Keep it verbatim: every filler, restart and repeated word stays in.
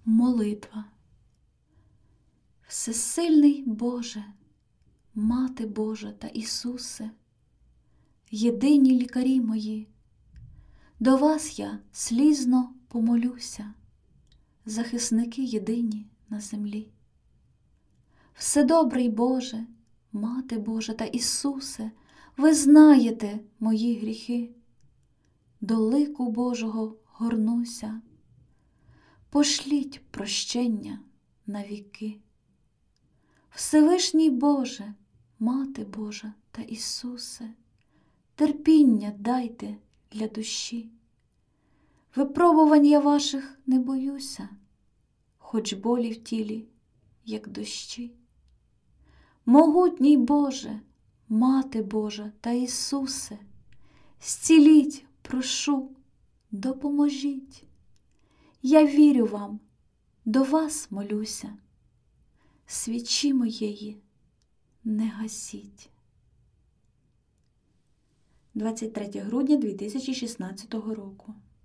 Молитва. Всесильний Боже, Мати Божа та Ісусе, єдині лікарі мої, до вас я слізно помолюся, захисники єдині на землі. Вседобрий Боже, Мати Божа та Ісусе, ви знаєте мої гріхи, до лику Божого горнуся, пошліть прощення на віки. Всевишній Боже, Мати Божа та Ісусе, терпіння дайте для душі. Випробувань я ваших не боюся, хоч болі в тілі, як дощі. Могутній Боже, Мати Божа та Ісусе, зціліть, прошу, допоможіть. Я вірю вам, до вас молюся, свічі моєї не гасіть. двадцять третє грудня дві тисячі шістнадцятого року.